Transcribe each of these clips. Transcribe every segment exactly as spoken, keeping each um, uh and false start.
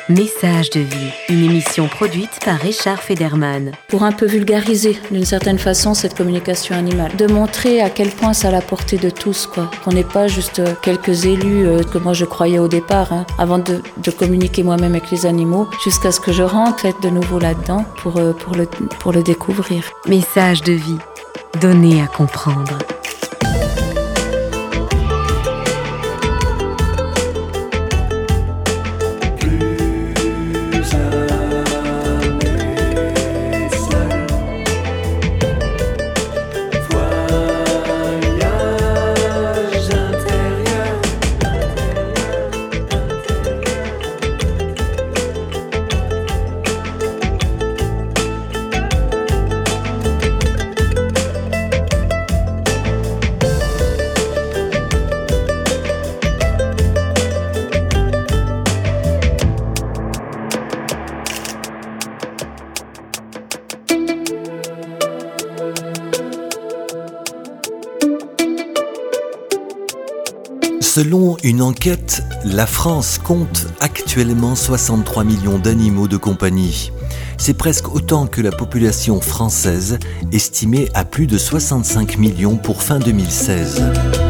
Message de vie, une émission produite par Richard Federman. Pour un peu vulgariser, d'une certaine façon, cette communication animale. De montrer à quel point ça a la portée de tous, quoi. Qu'on n'est pas juste quelques élus, euh, que moi je croyais au départ, hein, avant de, de communiquer moi-même avec les animaux, jusqu'à ce que je rentre être de nouveau là-dedans pour, euh, pour, le, pour le découvrir. Message de vie, donné à comprendre. Selon une enquête, la France compte actuellement soixante-trois millions d'animaux de compagnie. C'est presque autant que la population française, estimée à plus de soixante-cinq millions pour fin deux mille seize.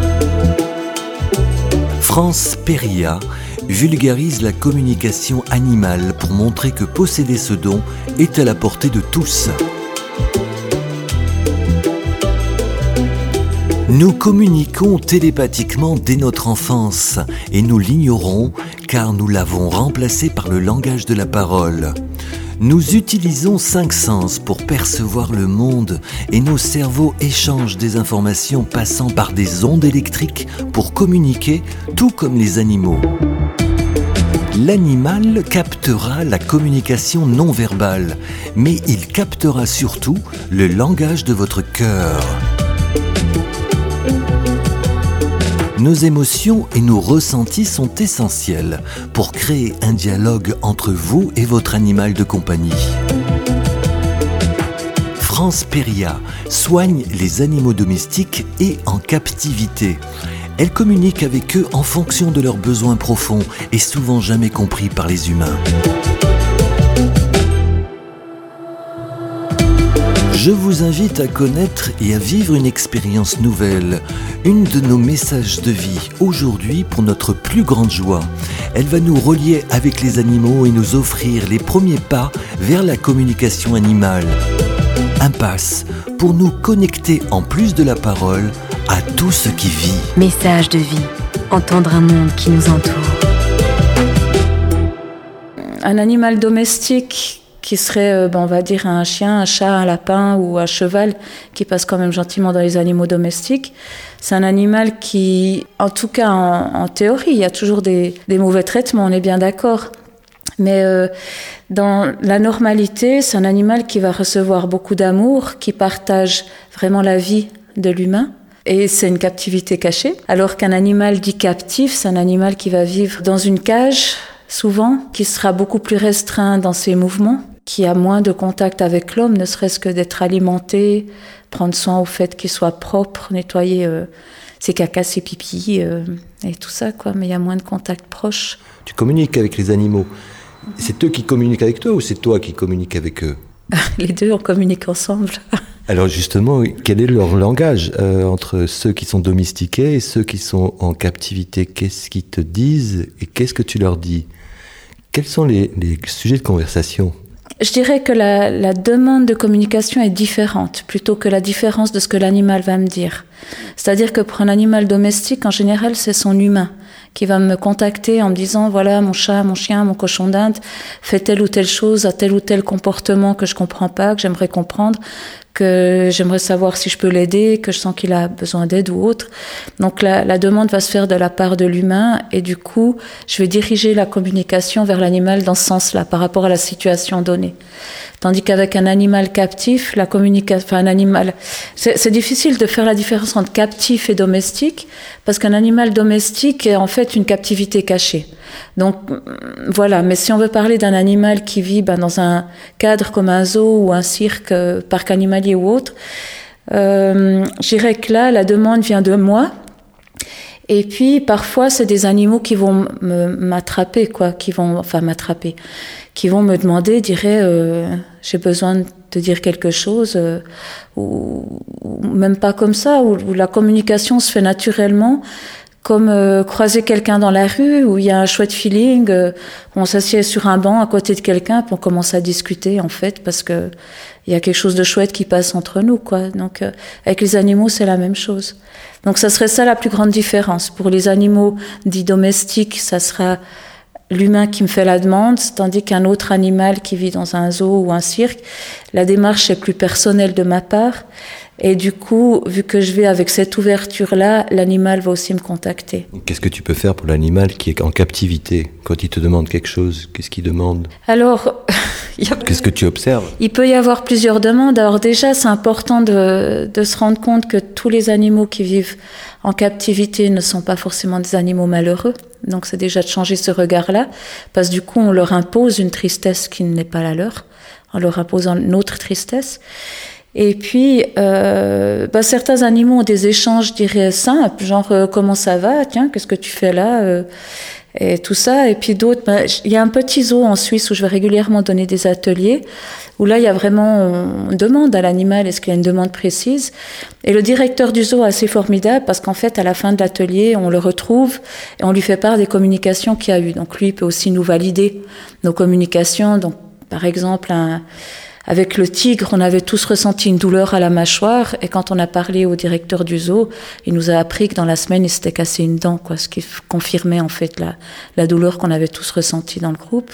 France Peria vulgarise la communication animale pour montrer que posséder ce don est à la portée de tous. Nous communiquons télépathiquement dès notre enfance et nous l'ignorons car nous l'avons remplacé par le langage de la parole. Nous utilisons cinq sens pour percevoir le monde et nos cerveaux échangent des informations passant par des ondes électriques pour communiquer, tout comme les animaux. L'animal captera la communication non verbale, mais il captera surtout le langage de votre cœur. Nos émotions et nos ressentis sont essentiels pour créer un dialogue entre vous et votre animal de compagnie. France Peria soigne les animaux domestiques et en captivité. Elle communique avec eux en fonction de leurs besoins profonds et souvent jamais compris par les humains. Je vous invite à connaître et à vivre une expérience nouvelle, une de nos messages de vie, aujourd'hui pour notre plus grande joie. Elle va nous relier avec les animaux et nous offrir les premiers pas vers la communication animale. Un pass pour nous connecter en plus de la parole à tout ce qui vit. Message de vie, entendre un monde qui nous entoure. Un animal domestique qui serait, ben on va dire, un chien, un chat, un lapin ou un cheval qui passe quand même gentiment dans les animaux domestiques. C'est un animal qui, en tout cas en, en théorie, il y a toujours des, des mauvais traitements, on est bien d'accord. Mais euh, dans la normalité, c'est un animal qui va recevoir beaucoup d'amour, qui partage vraiment la vie de l'humain. Et c'est une captivité cachée. Alors qu'un animal dit captif, c'est un animal qui va vivre dans une cage, souvent, qui sera beaucoup plus restreint dans ses mouvements, qui a moins de contact avec l'homme, ne serait-ce que d'être alimenté, prendre soin au fait qu'il soit propre, nettoyer euh, ses caca, ses pipis euh, et tout ça, quoi. Mais il y a moins de contact proche. Tu communiques avec les animaux. C'est eux qui communiquent avec toi ou c'est toi qui communiques avec eux ? Les deux, on communique ensemble. Alors justement, quel est leur langage euh, entre ceux qui sont domestiqués et ceux qui sont en captivité ? Qu'est-ce qu'ils te disent et qu'est-ce que tu leur dis ? Quels sont les, les sujets de conversation ? Je dirais que la, la demande de communication est différente, plutôt que la différence de ce que l'animal va me dire. C'est-à-dire que pour un animal domestique, en général, c'est son humain qui va me contacter en me disant « Voilà, mon chat, mon chien, mon cochon d'Inde fait telle ou telle chose, a tel ou tel comportement que je comprends pas, que j'aimerais comprendre, que j'aimerais savoir si je peux l'aider, que je sens qu'il a besoin d'aide ou autre. » Donc la, la demande va se faire de la part de l'humain et du coup, je vais diriger la communication vers l'animal dans ce sens-là, par rapport à la situation donnée. Tandis qu'avec un animal captif, la communication, enfin un animal, c'est, c'est difficile de faire la différence entre captif et domestique, parce qu'un animal domestique est en fait une captivité cachée. Donc voilà, mais si on veut parler d'un animal qui vit ben, dans un cadre comme un zoo ou un cirque, euh, parc animalier ou autre, euh, je dirais que là, la demande vient de moi. Et puis parfois c'est des animaux qui vont me, m'attraper, quoi, qui vont, enfin m'attraper, qui vont me demander, dirais, euh, j'ai besoin de te dire quelque chose, euh, ou, ou même pas comme ça, où, où la communication se fait naturellement. Comme euh, croiser quelqu'un dans la rue où il y a un chouette feeling, euh, on s'assied sur un banc à côté de quelqu'un puis on commence à discuter en fait parce que il y a quelque chose de chouette qui passe entre nous, quoi. Donc euh, avec les animaux c'est la même chose. Donc ça serait ça la plus grande différence. Pour les animaux dits domestiques, ça sera l'humain qui me fait la demande, tandis qu'un autre animal qui vit dans un zoo ou un cirque, la démarche est plus personnelle de ma part. Et du coup, vu que je vais avec cette ouverture-là, l'animal va aussi me contacter. Qu'est-ce que tu peux faire pour l'animal qui est en captivité? Quand il te demande quelque chose, qu'est-ce qu'il demande? Alors, a... qu'est-ce que tu observes? Il peut y avoir plusieurs demandes. Alors déjà, c'est important de, de se rendre compte que tous les animaux qui vivent en captivité ne sont pas forcément des animaux malheureux. Donc c'est déjà de changer ce regard-là, parce que du coup, on leur impose une tristesse qui n'est pas la leur, en leur imposant une autre tristesse. Et puis, euh, bah, certains animaux ont des échanges, je dirais, simples, genre euh, comment ça va, tiens, qu'est-ce que tu fais là, euh, et tout ça. Et puis d'autres, bah, il y a un petit zoo en Suisse où je vais régulièrement donner des ateliers, où là, il y a vraiment, on demande à l'animal, est-ce qu'il y a une demande précise. Et le directeur du zoo est assez formidable parce qu'en fait, à la fin de l'atelier, on le retrouve et on lui fait part des communications qu'il y a eu. Donc lui, il peut aussi nous valider nos communications. Donc, par exemple, un... Avec le tigre, on avait tous ressenti une douleur à la mâchoire et quand on a parlé au directeur du zoo, il nous a appris que dans la semaine, il s'était cassé une dent, quoi, ce qui confirmait en fait la, la douleur qu'on avait tous ressentie dans le groupe.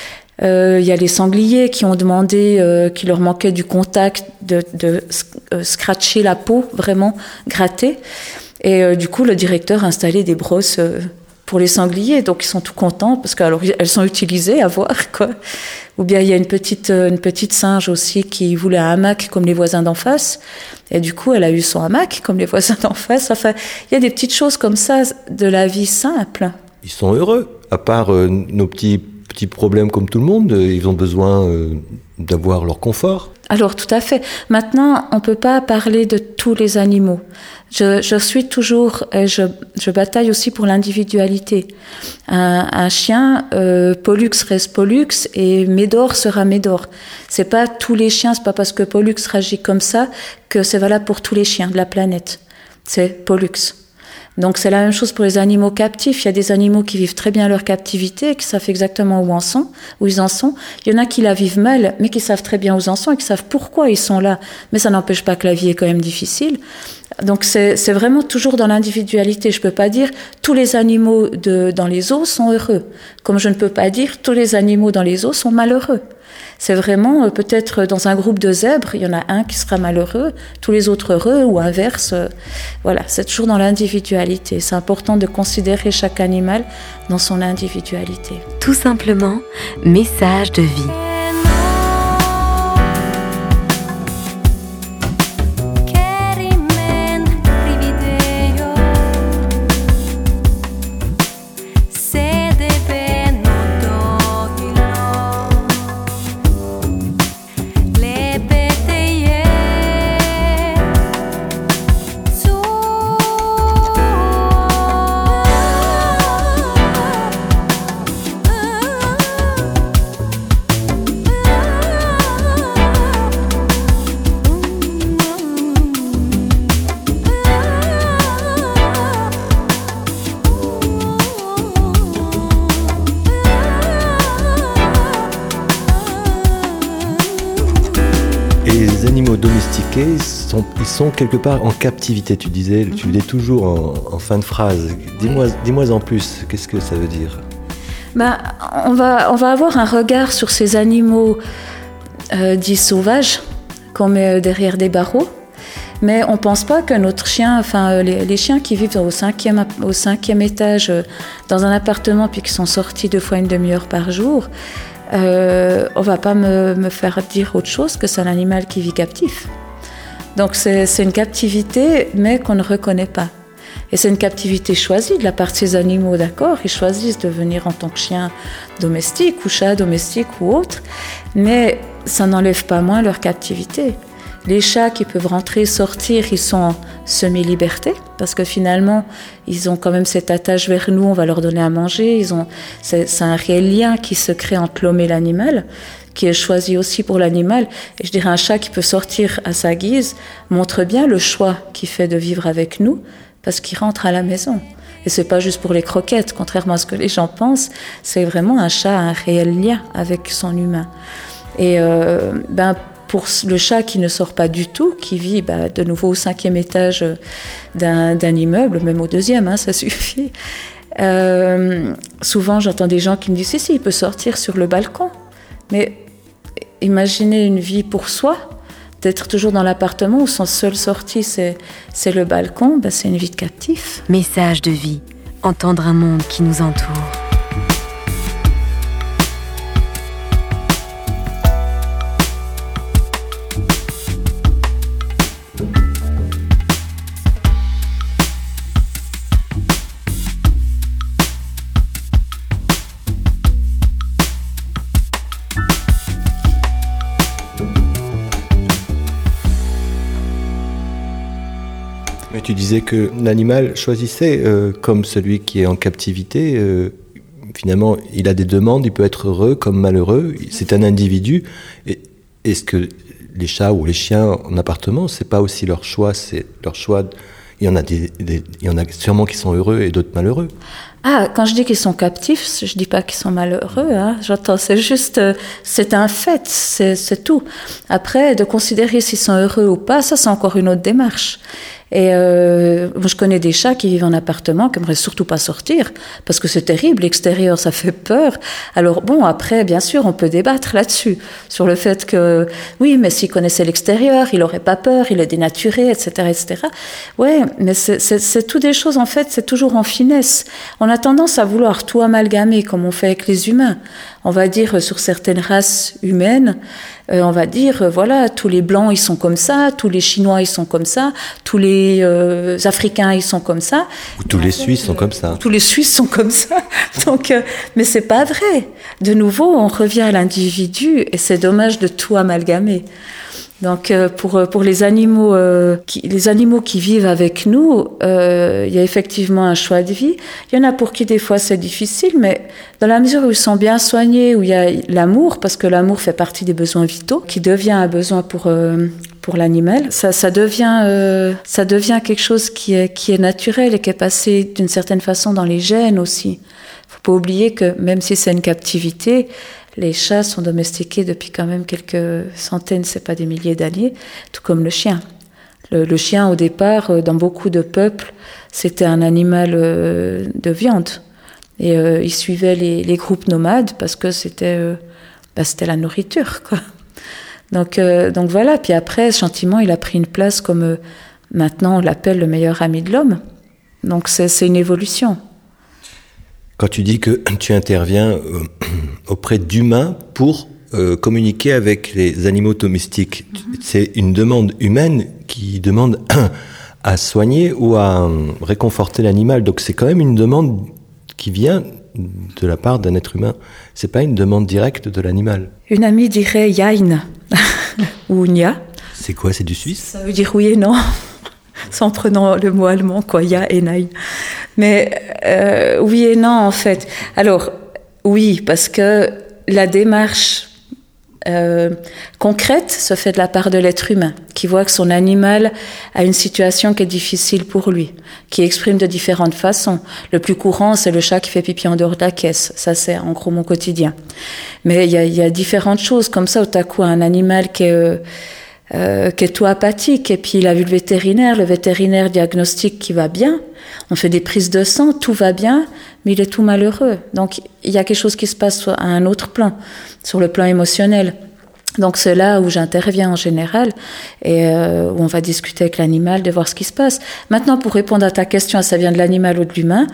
Euh, il y a les sangliers qui ont demandé euh, qu'il leur manquait du contact, de, de euh, scratcher la peau, vraiment gratter. Et euh, du coup, le directeur a installé des brosses euh, pour les sangliers, donc ils sont tout contents parce qu'elles sont utilisées à voir, quoi. Ou bien il y a une petite une petite singe aussi qui voulait un hamac comme les voisins d'en face, et du coup elle a eu son hamac comme les voisins d'en face. Enfin, il y a des petites choses comme ça de la vie simple. Ils sont heureux, à part euh, nos petits petits problèmes comme tout le monde. Ils ont besoin euh, d'avoir leur confort. Alors tout à fait. Maintenant, on peut pas parler de tous les animaux. Je, je suis toujours, et je, je bataille aussi pour l'individualité. Un, un chien, euh, Pollux reste Pollux et Médor sera Médor. C'est pas tous les chiens, c'est pas parce que Pollux réagit comme ça que c'est valable pour tous les chiens de la planète. C'est Pollux. Donc c'est la même chose pour les animaux captifs. Il y a des animaux qui vivent très bien leur captivité, qui savent exactement où en sont, où ils en sont. Il y en a qui la vivent mal, mais qui savent très bien où ils en sont et qui savent pourquoi ils sont là. Mais ça n'empêche pas que la vie est quand même difficile. Donc c'est, c'est vraiment toujours dans l'individualité. Je peux pas dire tous les animaux de, dans les zoos sont heureux, comme je ne peux pas dire tous les animaux dans les zoos sont malheureux. C'est vraiment, euh, peut-être dans un groupe de zèbres, il y en a un qui sera malheureux, tous les autres heureux, ou inverse. Euh, voilà, c'est toujours dans l'individualité. C'est important de considérer chaque animal dans son individualité. Tout simplement, message de vie. Les animaux domestiqués, sont, ils sont quelque part en captivité, tu disais, tu le dis toujours en, en fin de phrase. Dis-moi, dis-moi en plus, qu'est-ce que ça veut dire? Ben, on va, on va avoir un regard sur ces animaux euh, dits sauvages, qu'on met derrière des barreaux, mais on ne pense pas que notre chien, enfin les, les chiens qui vivent au cinquième, au cinquième étage euh, dans un appartement puis qui sont sortis deux fois une demi-heure par jour, Euh, on va pas me, me faire dire autre chose que c'est un animal qui vit captif. Donc c'est, c'est une captivité, mais qu'on ne reconnaît pas. Et c'est une captivité choisie de la part de ces animaux, d'accord? Ils choisissent de venir en tant que chien domestique ou chat domestique ou autre, mais ça n'enlève pas moins leur captivité. Les chats qui peuvent rentrer, sortir, ils sont en semi-liberté parce que finalement, ils ont quand même cette attache vers nous, on va leur donner à manger. Ils ont, c'est, c'est un réel lien qui se crée entre l'homme et l'animal, qui est choisi aussi pour l'animal. Et je dirais un chat qui peut sortir à sa guise montre bien le choix qu'il fait de vivre avec nous parce qu'il rentre à la maison. Et c'est pas juste pour les croquettes, contrairement à ce que les gens pensent, c'est vraiment un chat, un réel lien avec son humain. Et euh, ben, pour le chat qui ne sort pas du tout, qui vit ben, de nouveau au cinquième étage d'un, d'un immeuble, même au deuxième, hein, ça suffit. Euh, souvent, j'entends des gens qui me disent « Si, si, il peut sortir sur le balcon. » Mais imaginez une vie pour soi, d'être toujours dans l'appartement où son seule sortie, c'est, c'est le balcon, ben, c'est une vie de captif. Message de vie, entendre un monde qui nous entoure. Mais tu disais que l'animal choisissait, euh, comme celui qui est en captivité, euh, finalement, il a des demandes, il peut être heureux comme malheureux, c'est un individu. Et, est-ce que les chats ou les chiens en appartement, c'est pas aussi leur choix, c'est leur choix, de, il y en a des, des, il y en a sûrement qui sont heureux et d'autres malheureux. Ah, quand je dis qu'ils sont captifs, je dis pas qu'ils sont malheureux, hein. J'entends, c'est juste, c'est un fait, c'est, c'est tout. Après, de considérer s'ils sont heureux ou pas, ça c'est encore une autre démarche. Et euh, moi, je connais des chats qui vivent en appartement, qui aimeraient surtout pas sortir, parce que c'est terrible, l'extérieur, ça fait peur. Alors bon, après, bien sûr, on peut débattre là-dessus, sur le fait que, oui, mais s'il connaissait l'extérieur, il aurait pas peur, il est dénaturé, et cetera, et cetera. Ouais, mais c'est, c'est, c'est tout des choses, en fait, c'est toujours en finesse. On a tendance à vouloir tout amalgamer, comme on fait avec les humains. On va dire, sur certaines races humaines, euh, on va dire, euh, voilà, tous les Blancs, ils sont comme ça, tous les Chinois, ils sont comme ça, tous les euh, Africains, ils sont comme ça. Ou tous les Suisses sont comme ça. Tous les Suisses sont comme ça. Donc, euh, mais c'est pas vrai. De nouveau, on revient à l'individu et c'est dommage de tout amalgamer. Donc euh, pour pour les animaux euh, qui les animaux qui vivent avec nous, euh, il y a effectivement un choix de vie. Il y en a pour qui des fois c'est difficile, mais dans la mesure où ils sont bien soignés, où il y a l'amour, parce que l'amour fait partie des besoins vitaux, qui devient un besoin pour euh, pour l'animal, ça ça devient euh, ça devient quelque chose qui est qui est naturel et qui est passé d'une certaine façon dans les gènes aussi. Faut pas oublier que même si c'est une captivité, les chats sont domestiqués depuis quand même quelques centaines, c'est pas des milliers d'années, tout comme le chien. Le, le chien, au départ, dans beaucoup de peuples, c'était un animal euh, de viande. Et euh, il suivait les, les groupes nomades parce que c'était, euh, bah, c'était la nourriture, quoi. Donc, euh, donc voilà. Puis après, gentiment, il a pris une place comme euh, maintenant on l'appelle le meilleur ami de l'homme. Donc c'est, c'est une évolution. Quand tu dis que tu interviens euh, auprès d'humains pour euh, communiquer avec les animaux domestiques, mm-hmm. c'est une demande humaine qui demande à soigner ou à euh, réconforter l'animal. Donc c'est quand même une demande qui vient de la part d'un être humain. C'est pas une demande directe de l'animal. Une amie dirait yain ou nya. C'est quoi, c'est du suisse ? Ça veut dire oui et non. Sans prenant le mot allemand, quoi, ya et nein. Mais euh, oui et non, en fait. Alors, oui, parce que la démarche euh, concrète se fait de la part de l'être humain, qui voit que son animal a une situation qui est difficile pour lui, qui exprime de différentes façons. Le plus courant, c'est le chat qui fait pipi en dehors de la caisse. Ça, c'est en gros mon quotidien. Mais il y a, y a différentes choses comme ça. Tout à coup, un animal qui est... Euh, Euh, qui est tout apathique, et puis il a vu le vétérinaire, le vétérinaire diagnostique qui va bien, on fait des prises de sang, tout va bien, mais il est tout malheureux. Donc il y a quelque chose qui se passe à un autre plan, sur le plan émotionnel. Donc c'est là où j'interviens en général, et euh, où on va discuter avec l'animal, de voir ce qui se passe. Maintenant, pour répondre à ta question, ça vient de l'animal ou de l'humain,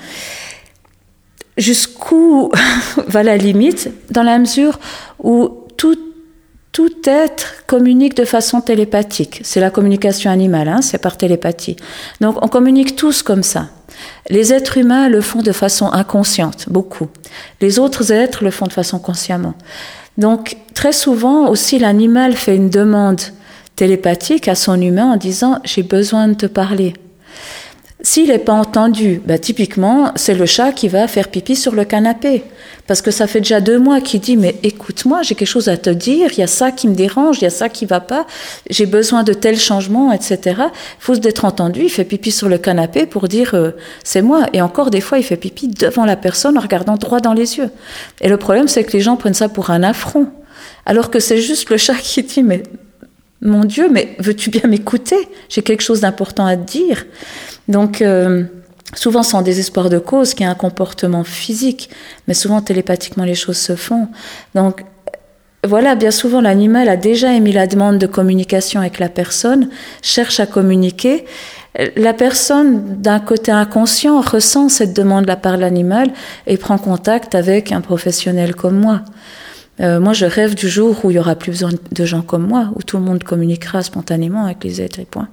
jusqu'où va la limite, dans la mesure où tout Tout être communique de façon télépathique. C'est la communication animale, hein, c'est par télépathie. Donc on communique tous comme ça. Les êtres humains le font de façon inconsciente, beaucoup. Les autres êtres le font de façon consciemment. Donc très souvent aussi l'animal fait une demande télépathique à son humain en disant « j'ai besoin de te parler ». S'il n'est pas entendu, bah, typiquement, c'est le chat qui va faire pipi sur le canapé. Parce que ça fait déjà deux mois qu'il dit « mais écoute-moi, j'ai quelque chose à te dire, il y a ça qui me dérange, il y a ça qui ne va pas, j'ai besoin de tel changement, et cetera » Il faut d'être entendu, il fait pipi sur le canapé pour dire euh, « c'est moi ». Et encore des fois, il fait pipi devant la personne en regardant droit dans les yeux. Et le problème, c'est que les gens prennent ça pour un affront. Alors que c'est juste le chat qui dit « mais mon Dieu, mais veux-tu bien m'écouter ? J'ai quelque chose d'important à te dire ». Donc, euh, souvent, c'est en désespoir de cause qu'il y a un comportement physique, mais souvent, télépathiquement, les choses se font. Donc, voilà, bien souvent, l'animal a déjà émis la demande de communication avec la personne, cherche à communiquer. La personne, d'un côté inconscient, ressent cette demande de la part de l'animal et prend contact avec un professionnel comme moi. Euh, moi, je rêve du jour où il n'y aura plus besoin de gens comme moi, où tout le monde communiquera spontanément avec les êtres et point.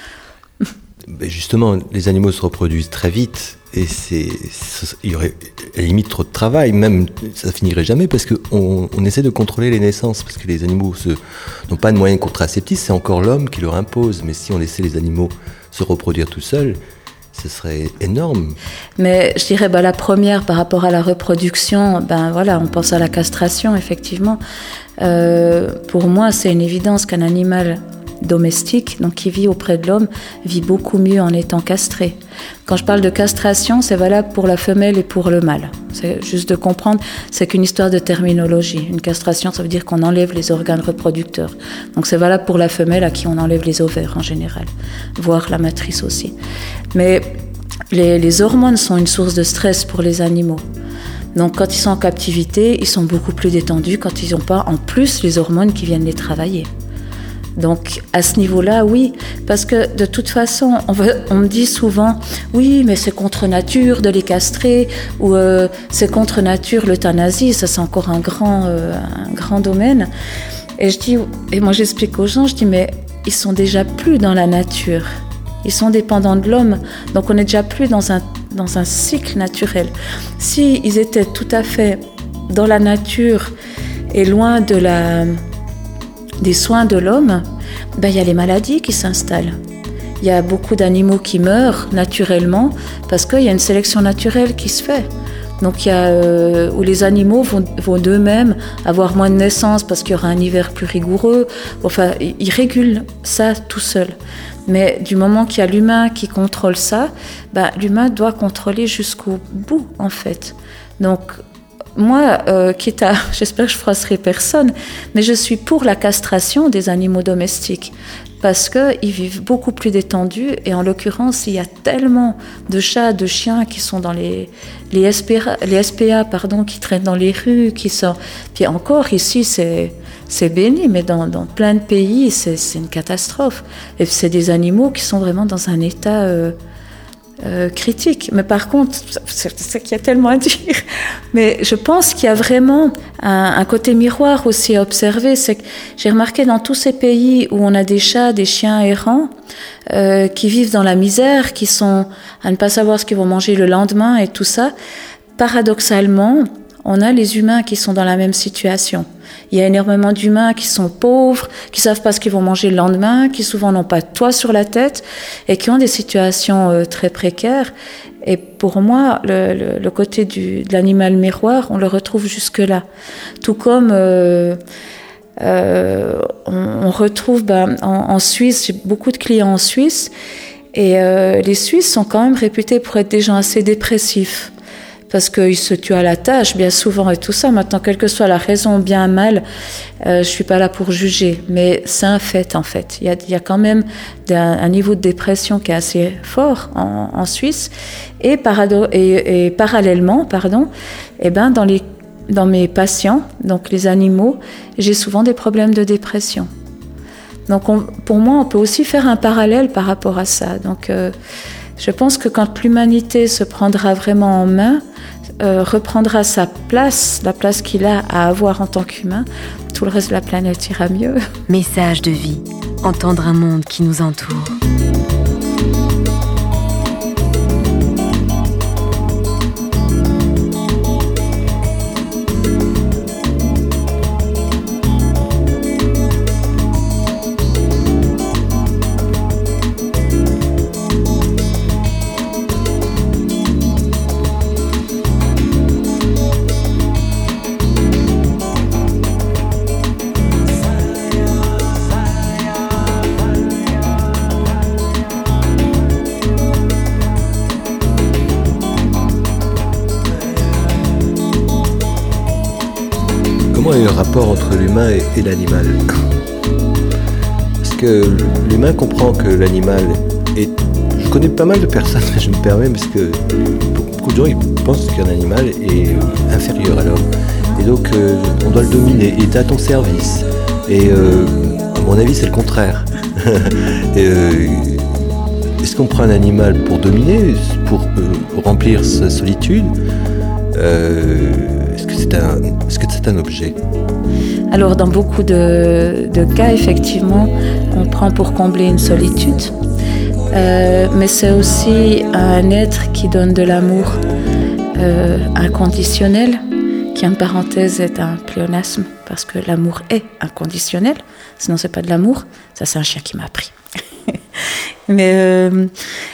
Ben justement, les animaux se reproduisent très vite et c'est, il y aurait à la limite trop de travail, même ça finirait jamais parce qu'on on essaie de contrôler les naissances parce que les animaux se, n'ont pas de moyens contraceptifs, c'est encore l'homme qui leur impose. Mais si on laissait les animaux se reproduire tout seuls, ce serait énorme. Mais je dirais, bah, la première par rapport à la reproduction, ben voilà, on pense à la castration, effectivement. Euh, pour moi, c'est une évidence qu'un animal domestique, donc qui vit auprès de l'homme, vit beaucoup mieux en étant castré. Quand je parle de castration, c'est valable pour la femelle et pour le mâle. C'est juste de comprendre, c'est qu'une histoire de terminologie. Une castration, ça veut dire qu'on enlève les organes reproducteurs. Donc c'est valable pour la femelle à qui on enlève les ovaires en général, voire la matrice aussi. Mais les, les hormones sont une source de stress pour les animaux. Donc quand ils sont en captivité, ils sont beaucoup plus détendus quand ils n'ont pas en plus les hormones qui viennent les travailler. Donc à ce niveau-là, oui, parce que de toute façon, on, veut, on me dit souvent, oui, mais c'est contre nature de les castrer, ou euh, c'est contre nature l'euthanasie, ça c'est encore un grand, euh, un grand domaine. Et je dis, et moi j'explique aux gens, je dis, mais ils sont déjà plus dans la nature, ils sont dépendants de l'homme, donc on n'est déjà plus dans un, dans un cycle naturel. Si ils étaient tout à fait dans la nature et loin de la... des soins de l'homme, ben, y a les maladies qui s'installent. Il y a beaucoup d'animaux qui meurent naturellement parce qu'il y a une sélection naturelle qui se fait. Donc il y a euh, où les animaux vont, vont d'eux-mêmes avoir moins de naissances parce qu'il y aura un hiver plus rigoureux. Enfin, ils régulent ça tout seul. Mais du moment qu'il y a l'humain qui contrôle ça, ben, l'humain doit contrôler jusqu'au bout en fait. Donc moi, euh, quitte à, j'espère que je froisserai personne, mais je suis pour la castration des animaux domestiques parce qu'ils vivent beaucoup plus détendus et en l'occurrence, il y a tellement de chats, de chiens qui sont dans les, les, S P A, les S P A pardon, qui traînent dans les rues, qui sont... Puis encore, ici, c'est, c'est béni, mais dans, dans plein de pays, c'est, c'est une catastrophe. Et c'est des animaux qui sont vraiment dans un état... Euh, Euh, critique, mais par contre, c'est, c'est qu'il y a tellement à dire, mais je pense qu'il y a vraiment un, un côté miroir aussi à observer, c'est que j'ai remarqué dans tous ces pays où on a des chats, des chiens errants, euh, qui vivent dans la misère, qui sont à ne pas savoir ce qu'ils vont manger le lendemain et tout ça, paradoxalement, on a les humains qui sont dans la même situation. Il y a énormément d'humains qui sont pauvres, qui savent pas ce qu'ils vont manger le lendemain, qui souvent n'ont pas de toit sur la tête et qui ont des situations euh, très précaires. Et pour moi, le, le, le côté du, de l'animal miroir, on le retrouve jusque-là. Tout comme euh, euh, on, on retrouve ben, en, en Suisse, j'ai beaucoup de clients en Suisse, et euh, les Suisses sont quand même réputés pour être des gens assez dépressifs. Parce qu'ils se tuent à la tâche, bien souvent, et tout ça. Maintenant, quelle que soit la raison, bien, mal, euh, je suis pas là pour juger. Mais c'est un fait, en fait. Il y a, il y a quand même un, un niveau de dépression qui est assez fort en, en Suisse. Et, parado- et, et parallèlement, pardon, eh ben, dans, les, dans mes patients, donc les animaux, j'ai souvent des problèmes de dépression. Donc, on, pour moi, on peut aussi faire un parallèle par rapport à ça. Donc, euh, je pense que quand l'humanité se prendra vraiment en main, euh, reprendra sa place, la place qu'il a à avoir en tant qu'humain, tout le reste de la planète ira mieux. Message de vie, entendre un monde qui nous entoure. comment est le rapport entre l'humain et, et l'animal? Parce que l'humain comprend que l'animal est... Je connais pas mal de personnes, je me permets, parce que beaucoup de gens ils pensent qu'un animal est inférieur à l'homme. Et donc, euh, on doit le dominer, il est à ton service. Et euh, à mon avis, c'est le contraire. et, euh, est-ce qu'on prend un animal pour dominer, pour euh, remplir sa solitude? euh, Est-ce que c'est un, est-ce que c'est un objet? Alors, dans beaucoup de, de cas, effectivement, on prend pour combler une solitude. Euh, mais c'est aussi un être qui donne de l'amour euh, inconditionnel, qui en parenthèse est un pléonasme, parce que l'amour est inconditionnel, sinon c'est pas de l'amour. Ça, c'est un chien qui m'a appris. Mais euh,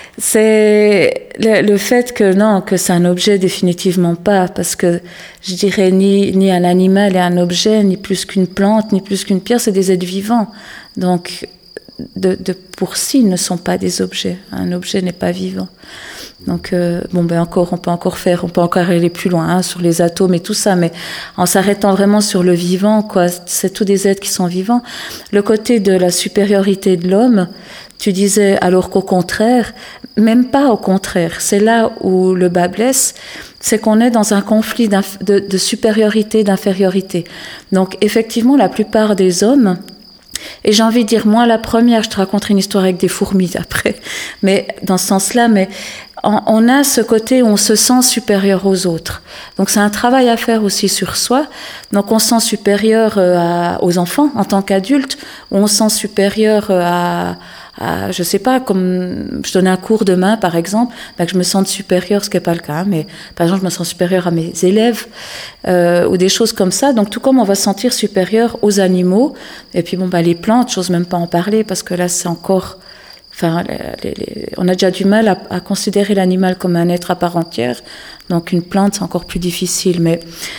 c'est le, le fait que non, que c'est un objet, définitivement pas, parce que je dirais ni, ni un animal est un objet, ni plus qu'une plante, ni plus qu'une pierre, c'est des êtres vivants. Donc, de, de pour si, ils ne sont pas des objets. Un objet n'est pas vivant. Donc, euh, bon, ben encore, on peut encore faire, on peut encore aller plus loin hein, sur les atomes et tout ça, mais en s'arrêtant vraiment sur le vivant, quoi, c'est tous des êtres qui sont vivants. Le côté de la supériorité de l'homme, tu disais alors qu'au contraire, même pas au contraire, c'est là où le bas blesse, c'est qu'on est dans un conflit de, de supériorité, d'infériorité. Donc, effectivement, la plupart des hommes, et j'ai envie de dire, moi, la première, je te raconterai une histoire avec des fourmis après, mais dans ce sens-là, mais on, on a ce côté où on se sent supérieur aux autres. Donc, c'est un travail à faire aussi sur soi. Donc, on se sent supérieur à, aux enfants en tant qu'adulte, ou on se sent supérieur à, à, je sais pas, comme je donne un cours demain, par exemple, ben, que je me sente supérieure, ce qui n'est pas le cas, hein, mais par exemple, je me sens supérieure à mes élèves, euh, ou des choses comme ça. Donc, tout comme on va se sentir supérieur aux animaux, et puis bon, ben, les plantes, j'ose même pas en parler, parce que là, c'est encore, enfin, les, les, on a déjà du mal à, à considérer l'animal comme un être à part entière, donc une plante, c'est encore plus difficile. Mais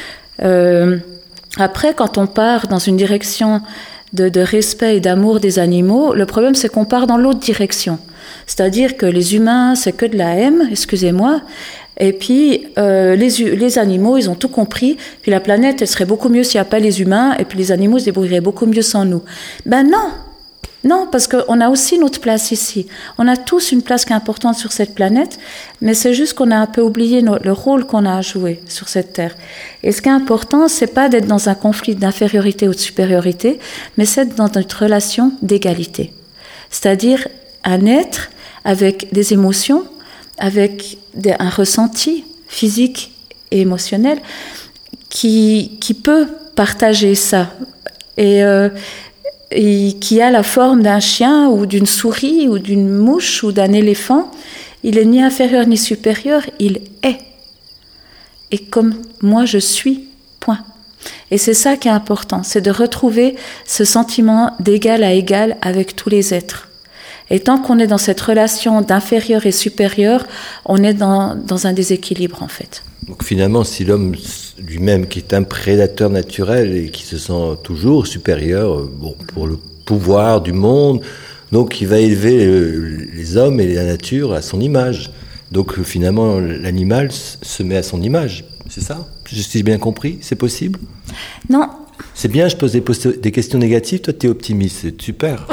euh, après, quand on part dans une direction De, de respect et d'amour des animaux, le problème c'est qu'on part dans l'autre direction. C'est-à-dire que les humains, c'est que de la haine, excusez-moi, et puis euh, les, les animaux, ils ont tout compris, puis la planète, elle serait beaucoup mieux s'il n'y a pas les humains, et puis les animaux se débrouilleraient beaucoup mieux sans nous. Ben non, non, parce qu'on a aussi notre place ici. On a tous une place qui est importante sur cette planète, mais c'est juste qu'on a un peu oublié no, le rôle qu'on a à jouer sur cette Terre. Et ce qui est important, c'est pas d'être dans un conflit d'infériorité ou de supériorité, mais c'est d'être dans notre relation d'égalité. C'est-à-dire un être avec des émotions, avec des, un ressenti physique et émotionnel qui, qui peut partager ça. Et... Euh, et qui a la forme d'un chien ou d'une souris ou d'une mouche ou d'un éléphant, il est ni inférieur ni supérieur, il est. Et comme moi je suis, point. Et c'est ça qui est important, c'est de retrouver ce sentiment d'égal à égal avec tous les êtres. Et tant qu'on est dans cette relation d'inférieur et supérieur, on est dans, dans un déséquilibre en fait. Donc finalement, si l'homme lui-même, qui est un prédateur naturel et qui se sent toujours supérieur, bon, pour le pouvoir du monde, donc il va élever les hommes et la nature à son image. Donc finalement, l'animal se met à son image, c'est ça? Si j'ai bien compris, c'est possible? Non. C'est bien, je pose des, des questions négatives, toi tu es optimiste, c'est super.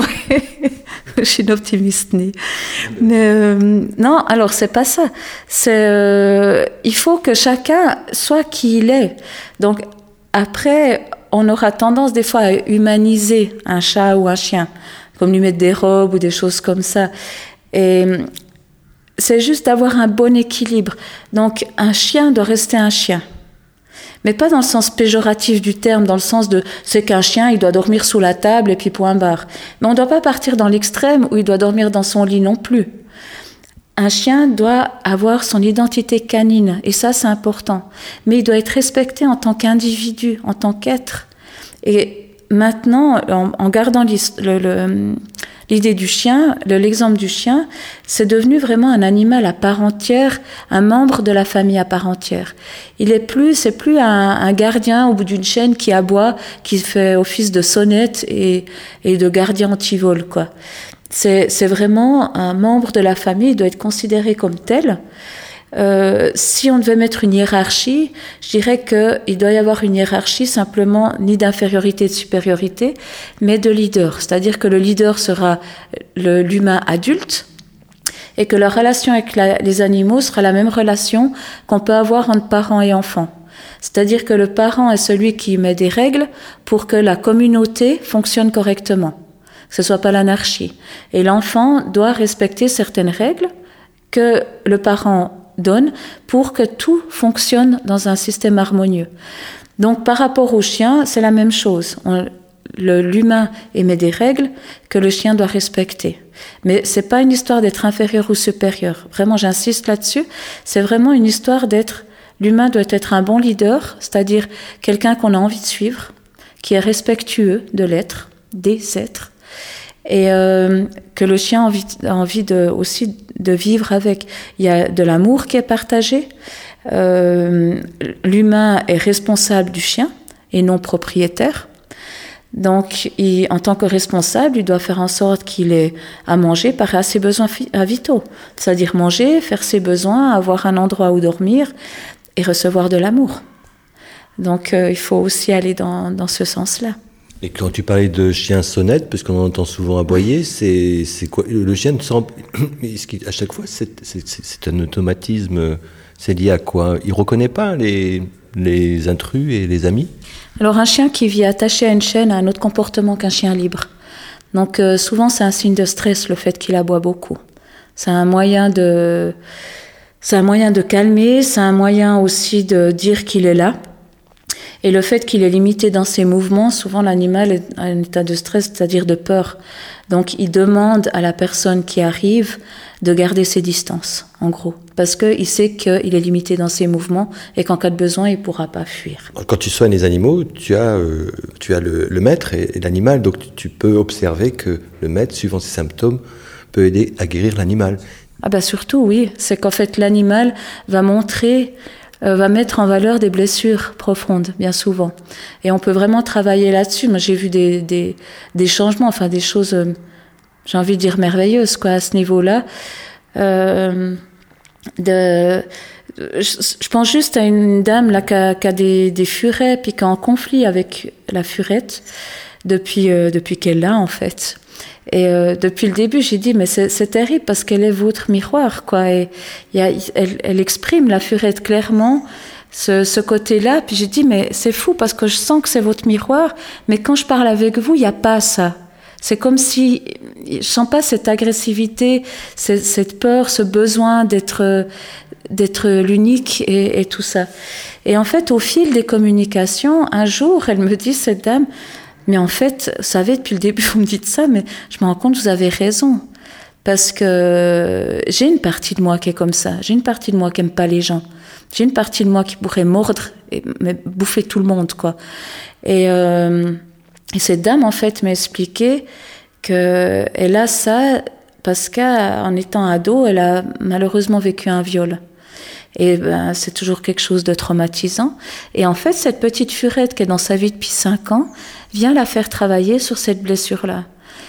Je suis une optimiste née. Mais euh, non, alors c'est pas ça. C'est, euh, il faut que chacun soit qui il est. Donc après, on aura tendance des fois à humaniser un chat ou un chien, comme lui mettre des robes ou des choses comme ça. Et c'est juste d'avoir un bon équilibre. Donc un chien doit rester un chien. Mais pas dans le sens péjoratif du terme, dans le sens de c'est qu'un chien, il doit dormir sous la table et puis point barre. Mais on ne doit pas partir dans l'extrême où il doit dormir dans son lit non plus. Un chien doit avoir son identité canine, et ça c'est important. Mais il doit être respecté en tant qu'individu, en tant qu'être. Et maintenant, en, en gardant le, le, l'idée du chien, le, l'exemple du chien, c'est devenu vraiment un animal à part entière, un membre de la famille à part entière. Il est plus, c'est plus un, un gardien au bout d'une chaîne qui aboie, qui fait office de sonnette et, et de gardien anti-vol, quoi. C'est, c'est vraiment un membre de la famille, il doit être considéré comme tel. Euh, si on devait mettre une hiérarchie, je dirais qu'il doit y avoir une hiérarchie simplement ni d'infériorité et de supériorité, mais de leader. C'est-à-dire que le leader sera le, l'humain adulte et que la relation avec la, les animaux sera la même relation qu'on peut avoir entre parents et enfants. C'est-à-dire que le parent est celui qui met des règles pour que la communauté fonctionne correctement, que ce soit pas l'anarchie. Et l'enfant doit respecter certaines règles que le parent donne pour que tout fonctionne dans un système harmonieux. Donc par rapport au chien, c'est la même chose. On, le, l'humain émet des règles que le chien doit respecter. Mais c'est pas une histoire d'être inférieur ou supérieur. Vraiment, j'insiste là-dessus. C'est vraiment une histoire d'être... L'humain doit être un bon leader, c'est-à-dire quelqu'un qu'on a envie de suivre, qui est respectueux de l'être, des êtres, et euh, que le chien a envie, a envie de, aussi de vivre avec. Il y a de l'amour qui est partagé. Euh, l'humain est responsable du chien et non propriétaire. Donc, il, en tant que responsable, il doit faire en sorte qu'il ait à manger par à ses besoins vitaux, c'est-à-dire manger, faire ses besoins, avoir un endroit où dormir et recevoir de l'amour. Donc, euh, il faut aussi aller dans, dans ce sens-là. Et quand tu parlais de chien sonnette, parce qu'on entend souvent aboyer, c'est, c'est quoi? Le chien, à chaque fois, c'est, c'est, c'est un automatisme. C'est lié à quoi? Il ne reconnaît pas les, les intrus et les amis? Alors, un chien qui vit attaché à une chaîne a un autre comportement qu'un chien libre. Donc, euh, souvent, c'est un signe de stress, le fait qu'il aboie beaucoup. C'est un moyen de, c'est un moyen de calmer, c'est un moyen aussi de dire qu'il est là. Et le fait qu'il est limité dans ses mouvements, souvent l'animal est à un état de stress, c'est-à-dire de peur. Donc il demande à la personne qui arrive de garder ses distances, en gros. Parce qu'il sait qu'il est limité dans ses mouvements et qu'en cas de besoin, il ne pourra pas fuir. Quand tu soignes les animaux, tu as, euh, tu as le, le maître et, et l'animal. Donc tu, tu peux observer que le maître, suivant ses symptômes, peut aider à guérir l'animal. Ah bah surtout, oui. C'est qu'en fait, l'animal va montrer... va mettre en valeur des blessures profondes, bien souvent. Et on peut vraiment travailler là-dessus. Moi, j'ai vu des, des, des changements, enfin des choses, euh, j'ai envie de dire merveilleuses, quoi, à ce niveau-là. Euh, de, je, je pense juste à une dame là qui a, qui a des, des furets, puis qui est en conflit avec la furette depuis, euh, depuis qu'elle l'a, en fait. Et euh, depuis le début, j'ai dit, mais c'est, c'est terrible parce qu'elle est votre miroir, quoi. Et y a, elle, elle exprime, la furette, clairement, ce, ce côté-là. Puis j'ai dit, mais c'est fou parce que je sens que c'est votre miroir, mais quand je parle avec vous, il n'y a pas ça. C'est comme si, je sens pas cette agressivité, cette, cette peur, ce besoin d'être, d'être l'unique et, et tout ça. Et en fait, au fil des communications, un jour, elle me dit, cette dame, mais en fait, vous savez, depuis le début, vous me dites ça, mais je me rends compte que vous avez raison. Parce que j'ai une partie de moi qui est comme ça. J'ai une partie de moi qui n'aime pas les gens. J'ai une partie de moi qui pourrait mordre et bouffer tout le monde, quoi. Et, euh, et cette dame, en fait, m'a expliqué qu'elle a ça parce qu'en étant ado, elle a malheureusement vécu un viol. Et ben, c'est toujours quelque chose de traumatisant. Et en fait, cette petite furette qui est dans sa vie depuis cinq ans vient la faire travailler sur cette blessure-là.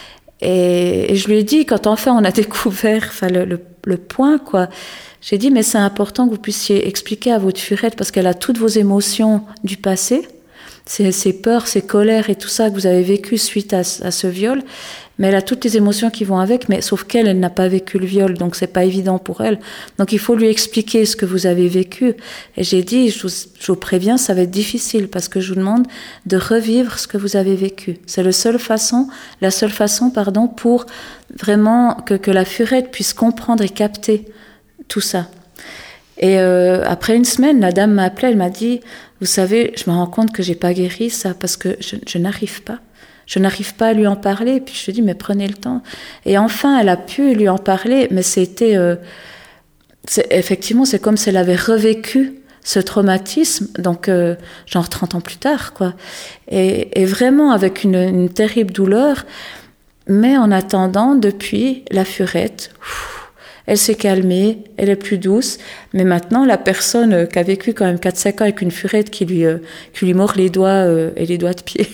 Et, et je lui ai dit, quand enfin on a découvert enfin, le, le, le point, quoi, j'ai dit, mais c'est important que vous puissiez expliquer à votre furette, parce qu'elle a toutes vos émotions du passé, ses, ses peurs, ses colères et tout ça que vous avez vécu suite à, à ce viol, mais elle a toutes les émotions qui vont avec, mais sauf qu'elle, elle n'a pas vécu le viol, donc c'est pas évident pour elle. Donc il faut lui expliquer ce que vous avez vécu. Et j'ai dit, je vous, je vous préviens, ça va être difficile, parce que je vous demande de revivre ce que vous avez vécu. C'est la seule façon, la seule façon, pardon, pour vraiment que, que la furette puisse comprendre et capter tout ça. Et euh, après une semaine, la dame m'a appelée, elle m'a dit, vous savez, je me rends compte que j'ai pas guéri ça, parce que je, je n'arrive pas. Je n'arrive pas à lui en parler. Puis je lui ai dit, mais prenez le temps. Et enfin, elle a pu lui en parler, mais c'était... Euh, c'est, effectivement, c'est comme si elle avait revécu ce traumatisme, donc euh, genre trente ans plus tard, quoi. Et, et vraiment avec une, une terrible douleur. Mais en attendant, depuis, la furette... Ouf, elle s'est calmée, elle est plus douce, mais maintenant, la personne euh, qui a vécu quand même quatre cinq ans avec une furette qui lui, euh, qui lui mord les doigts euh, et les doigts de pied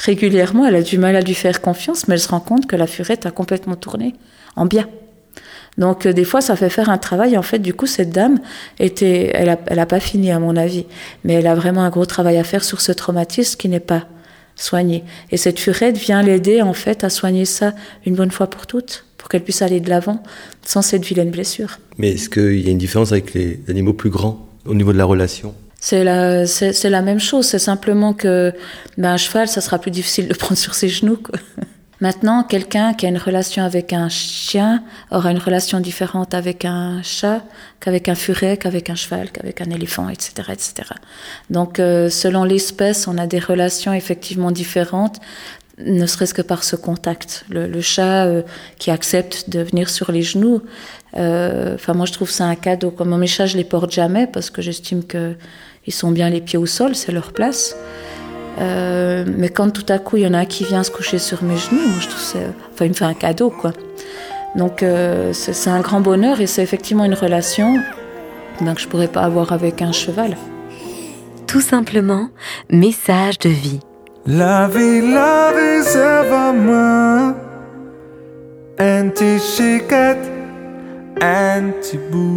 régulièrement, elle a du mal à lui faire confiance, mais elle se rend compte que la furette a complètement tourné en bien. Donc euh, des fois, ça fait faire un travail. En fait, du coup, cette dame était, elle a, elle a pas fini à mon avis, mais elle a vraiment un gros travail à faire sur ce traumatisme qui n'est pas soigné. Et cette furette vient l'aider en fait à soigner ça une bonne fois pour toutes, pour qu'elle puisse aller de l'avant sans cette vilaine blessure. Mais est-ce qu'il y a une différence avec les animaux plus grands au niveau de la relation ? C'est la, c'est, c'est la même chose. C'est simplement que ben, un cheval, ça sera plus difficile de prendre sur ses genoux, quoi. Maintenant, quelqu'un qui a une relation avec un chien aura une relation différente avec un chat qu'avec un furet, qu'avec un cheval, qu'avec un éléphant, et cetera, et cetera. Donc, euh, selon l'espèce, on a des relations effectivement différentes, ne serait-ce que par ce contact. Le, le chat euh, qui accepte de venir sur les genoux, euh, enfin moi je trouve ça un cadeau. Comme mes chats, je les porte jamais parce que j'estime que ils sont bien les pieds au sol, c'est leur place. Euh, mais quand tout à coup il y en a un qui vient se coucher sur mes genoux, moi je trouve c'est, enfin il me fait un cadeau quoi. Donc euh, c'est, c'est un grand bonheur et c'est effectivement une relation ben, que je pourrais pas avoir avec un cheval. Tout simplement, message de vie. La vie la réserve à moi, un petit chiquette, un petit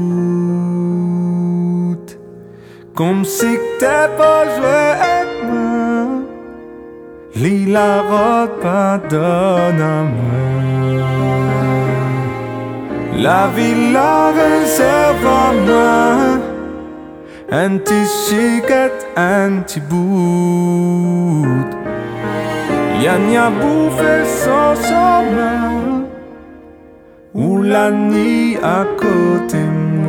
bout, comme si t'es pas joué avec moi. Lila rote pardonne à moi. La vie la réserve à moi, un petit chiquette, un petit bout. Y'a n'a bouffé sans sommeil, ou la nuit à côté de moi.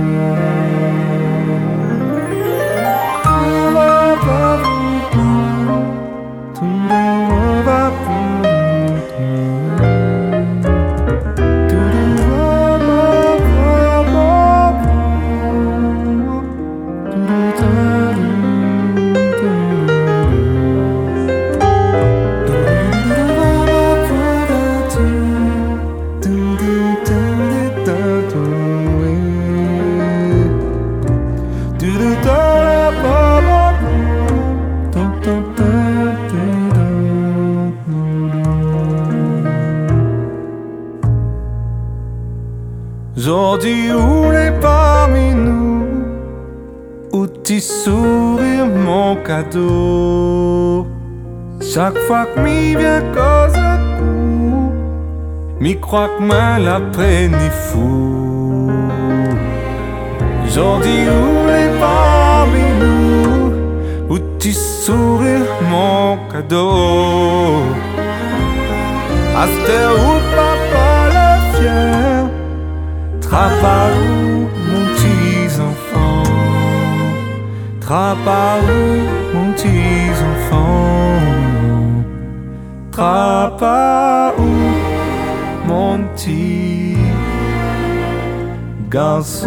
Aujourd'hui, où est parmi nous, où tu sourires mon cadeau. Chaque fois que m'y vient cause de coup, m'y crois que moi la peine est fou. Aujourd'hui, où est parmi nous, où tu sourires mon cadeau. À cette heure où papa le fier, Trapaou, mon petit enfant, Trapaou, mon petit enfant, Trapaou, mon petit garçon.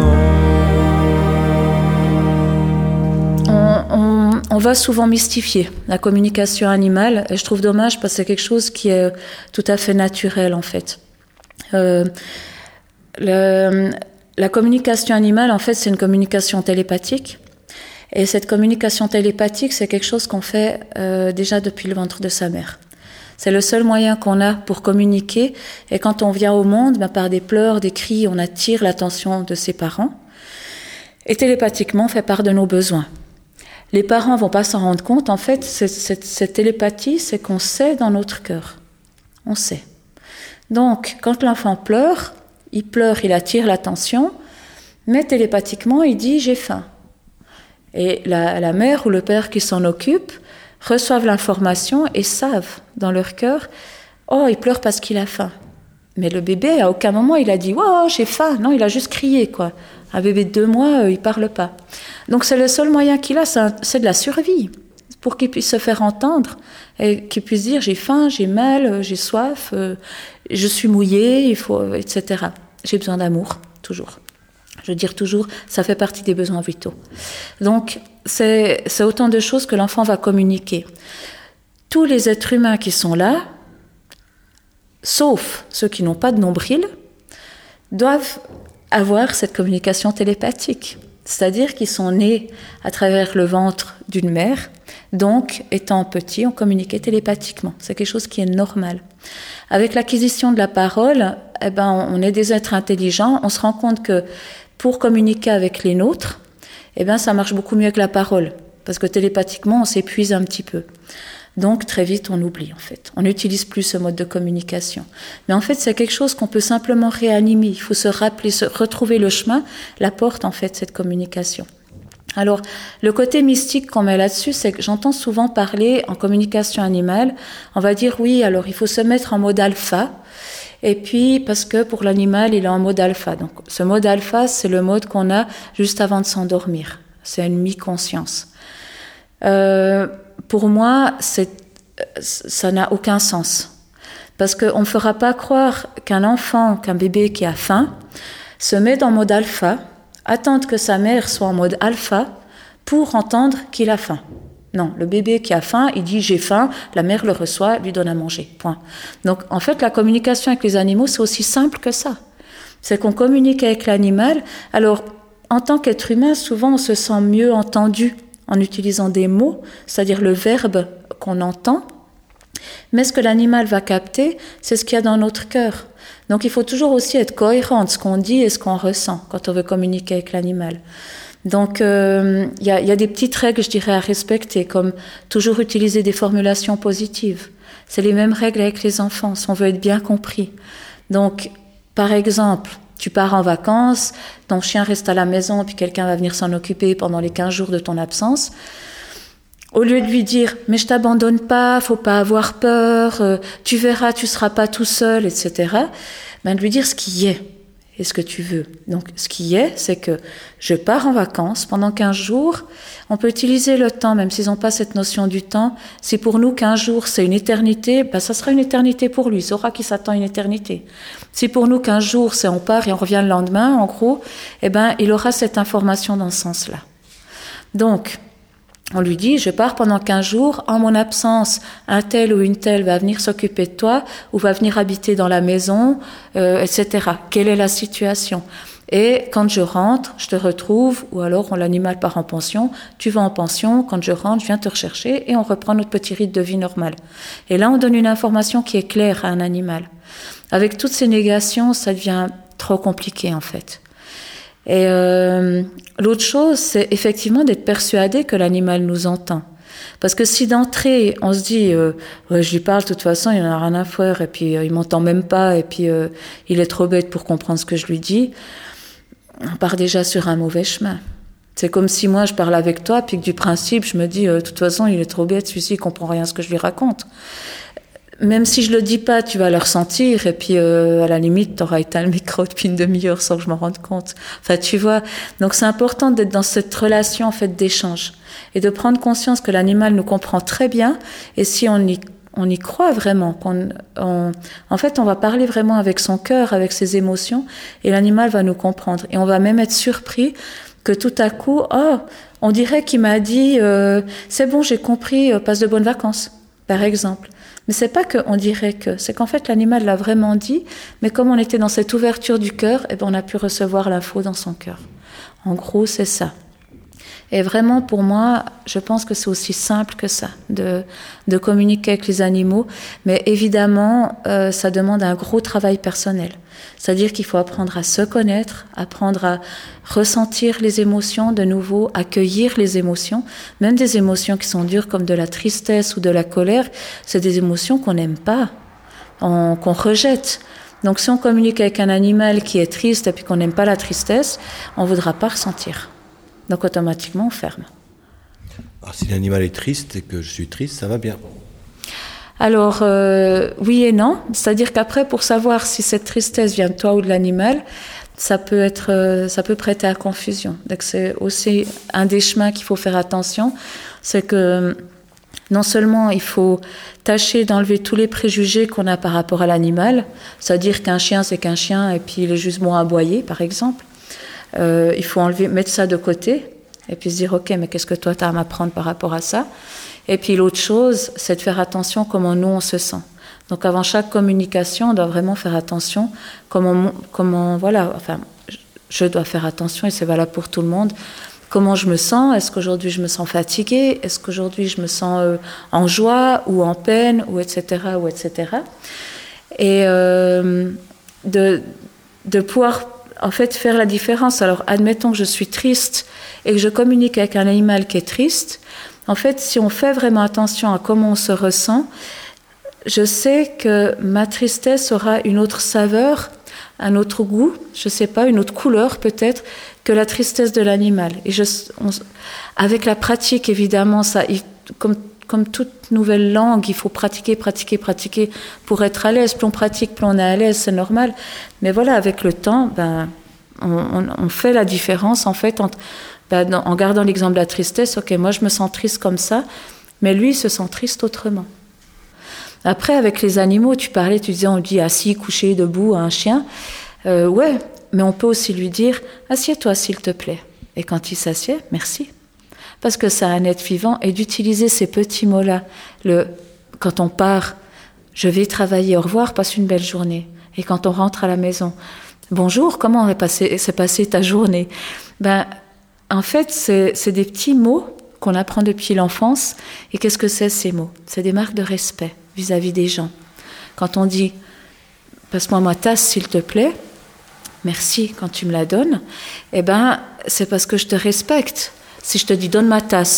On, on, on va souvent mystifier la communication animale et je trouve dommage parce que c'est quelque chose qui est tout à fait naturel en fait. Euh, Le, la communication animale, en fait, c'est une communication télépathique. Et cette communication télépathique, c'est quelque chose qu'on fait euh, déjà depuis le ventre de sa mère. C'est le seul moyen qu'on a pour communiquer. Et quand on vient au monde, ben, par des pleurs, des cris, on attire l'attention de ses parents. Et télépathiquement, on fait part de nos besoins. Les parents vont pas s'en rendre compte. En fait, c'est, c'est, cette télépathie, c'est qu'on sait dans notre cœur. On sait. Donc, quand l'enfant pleure, il pleure, il attire l'attention, mais télépathiquement, il dit « j'ai faim ». Et la, la mère ou le père qui s'en occupe reçoivent l'information et savent dans leur cœur « oh, il pleure parce qu'il a faim ». Mais le bébé, à aucun moment, il a dit « oh, j'ai faim ». Non, il a juste crié, quoi. Un bébé de deux mois, euh, il parle pas. Donc c'est le seul moyen qu'il a, c'est, un, c'est de la survie, pour qu'il puisse se faire entendre et qu'il puisse dire « j'ai faim, j'ai mal, j'ai soif, euh, je suis mouillé, il faut, et cetera » J'ai besoin d'amour, toujours. Je veux dire toujours, ça fait partie des besoins vitaux. Donc, c'est, c'est autant de choses que l'enfant va communiquer. Tous les êtres humains qui sont là, sauf ceux qui n'ont pas de nombril, doivent avoir cette communication télépathique. C'est-à-dire qu'ils sont nés à travers le ventre d'une mère, donc, étant petits, on communiquait télépathiquement. C'est quelque chose qui est normal. Avec l'acquisition de la parole, eh ben, on est des êtres intelligents, on se rend compte que pour communiquer avec les nôtres, eh ben, ça marche beaucoup mieux que la parole, parce que télépathiquement, on s'épuise un petit peu. Donc, très vite, on oublie, en fait. On n'utilise plus ce mode de communication. Mais en fait, c'est quelque chose qu'on peut simplement réanimer. Il faut se rappeler, se retrouver le chemin, la porte, en fait, cette communication. Alors, le côté mystique qu'on met là-dessus, c'est que j'entends souvent parler en communication animale. On va dire, oui, alors il faut se mettre en mode alpha. Et puis, parce que pour l'animal, il est en mode alpha. Donc, ce mode alpha, c'est le mode qu'on a juste avant de s'endormir. C'est une mi-conscience. Euh, pour moi, c'est, ça n'a aucun sens. Parce qu'on ne fera pas croire qu'un enfant, qu'un bébé qui a faim, se met en mode alpha, attendre que sa mère soit en mode alpha pour entendre qu'il a faim. Non, le bébé qui a faim, il dit « j'ai faim », la mère le reçoit, lui donne à manger, point. Donc, en fait, la communication avec les animaux, c'est aussi simple que ça. C'est qu'on communique avec l'animal. Alors, en tant qu'être humain, souvent, on se sent mieux entendu en utilisant des mots, c'est-à-dire le verbe qu'on entend. Mais ce que l'animal va capter, c'est ce qu'il y a dans notre cœur. Donc, il faut toujours aussi être cohérent de ce qu'on dit et ce qu'on ressent quand on veut communiquer avec l'animal. Donc, euh, il y a, y a des petites règles, je dirais, à respecter, comme toujours utiliser des formulations positives. C'est les mêmes règles avec les enfants, si on veut être bien compris. Donc, par exemple, tu pars en vacances, ton chien reste à la maison, puis quelqu'un va venir s'en occuper pendant les quinze jours de ton absence. Au lieu de lui dire « mais je t'abandonne pas, faut pas avoir peur, euh, tu verras, tu seras pas tout seul, et cetera » ben de lui dire ce qui est et ce que tu veux. Donc, ce qui est, c'est que je pars en vacances pendant quinze jours. On peut utiliser le temps, même s'ils n'ont pas cette notion du temps. Si pour nous, quinze jours, c'est une éternité, ben ça sera une éternité pour lui. Il saura qu'il s'attend à une éternité. Si pour nous, quinze jours, c'est on part et on revient le lendemain, en gros, eh ben, il aura cette information dans ce sens-là. Donc, on lui dit, je pars pendant quinze jours, en mon absence, un tel ou une telle va venir s'occuper de toi, ou va venir habiter dans la maison, euh, et cetera. Quelle est la situation ? Et quand je rentre, je te retrouve, ou alors on l'animal part en pension, tu vas en pension, quand je rentre, je viens te rechercher, et on reprend notre petit rythme de vie normal. Et là, on donne une information qui est claire à un animal. Avec toutes ces négations, ça devient trop compliqué, en fait. Et euh, l'autre chose, c'est effectivement d'être persuadé que l'animal nous entend. Parce que si d'entrée, on se dit euh, ouais, je lui parle, de toute façon, il en a rien à faire, et puis euh, il m'entend même pas, et puis euh, il est trop bête pour comprendre ce que je lui dis, on part déjà sur un mauvais chemin. C'est comme si moi, je parle avec toi, puis que du principe, je me dis, euh, de toute façon, il est trop bête, celui-ci, il comprend rien à ce que je lui raconte. Même si je le dis pas, tu vas le ressentir, et puis euh, à la limite, t'auras éteint le micro depuis une demi-heure sans que je m'en rende compte. Enfin, tu vois. Donc c'est important d'être dans cette relation en fait d'échange et de prendre conscience que l'animal nous comprend très bien. Et si on y on y croit vraiment, qu'on, on, en fait, on va parler vraiment avec son cœur, avec ses émotions, et l'animal va nous comprendre. Et on va même être surpris que tout à coup, oh, on dirait qu'il m'a dit, euh, c'est bon, j'ai compris, euh, passe de bonnes vacances, par exemple. Mais c'est pas qu'on dirait que, c'est qu'en fait l'animal l'a vraiment dit, mais comme on était dans cette ouverture du cœur, eh ben on a pu recevoir l'info dans son cœur. En gros, c'est ça. Et vraiment, pour moi, je pense que c'est aussi simple que ça, de, de communiquer avec les animaux. Mais évidemment, euh, ça demande un gros travail personnel. C'est-à-dire qu'il faut apprendre à se connaître, apprendre à ressentir les émotions de nouveau, accueillir les émotions, même des émotions qui sont dures comme de la tristesse ou de la colère. C'est des émotions qu'on n'aime pas, on, qu'on rejette. Donc si on communique avec un animal qui est triste et puis qu'on n'aime pas la tristesse, on ne voudra pas ressentir. Donc automatiquement, on ferme. Alors, si l'animal est triste et que je suis triste, ça va bien. Alors, euh, oui et non. C'est-à-dire qu'après, pour savoir si cette tristesse vient de toi ou de l'animal, ça peut être, euh, ça peut prêter à confusion. Donc c'est aussi un des chemins qu'il faut faire attention. C'est que non seulement il faut tâcher d'enlever tous les préjugés qu'on a par rapport à l'animal, c'est-à-dire qu'un chien, c'est qu'un chien et puis il est juste bon à aboyer, par exemple. Euh, il faut enlever, mettre ça de côté et puis se dire ok, mais qu'est-ce que toi tu as à m'apprendre par rapport à ça? Et puis l'autre chose, c'est de faire attention comment nous on se sent. Donc avant chaque communication, on doit vraiment faire attention comment, comment voilà, enfin, je dois faire attention et c'est valable pour tout le monde. Comment je me sens? Est-ce qu'aujourd'hui je me sens fatiguée? Est-ce qu'aujourd'hui je me sens euh, en joie ou en peine ou et cetera ou et cetera. Et euh, de, de pouvoir en fait faire la différence. Alors admettons que je suis triste et que je communique avec un animal qui est triste. En fait, si on fait vraiment attention à comment on se ressent, je sais que ma tristesse aura une autre saveur, un autre goût, je ne sais pas, une autre couleur peut-être, que la tristesse de l'animal. Et je, on, avec la pratique, évidemment, ça, il, comme, comme toute nouvelle langue, il faut pratiquer, pratiquer, pratiquer pour être à l'aise. Plus on pratique, plus on est à l'aise, c'est normal. Mais voilà, avec le temps, ben, on, on, on fait la différence, en fait, entre, ben, en gardant l'exemple de la tristesse. Ok, moi, je me sens triste comme ça, mais lui, il se sent triste autrement. Après, avec les animaux, tu parlais, tu disais, on dit assis, couché, debout à un chien. Euh, ouais, mais on peut aussi lui dire « assieds-toi, s'il te plaît ». Et quand il s'assied, merci. Parce que c'est un être vivant. Et d'utiliser ces petits mots-là, le, quand on part, je vais travailler, au revoir, passe une belle journée. Et quand on rentre à la maison, bonjour, comment est passé, s'est passée ta journée? Ben, en fait, c'est, c'est des petits mots qu'on apprend depuis l'enfance. Et qu'est-ce que c'est, ces mots? C'est des marques de respect vis-à-vis des gens. Quand on dit « passe-moi ma tasse, s'il te plaît », merci quand tu me la donnes, eh ben, c'est parce que je te respecte. Si je te dis « donne ma tasse »,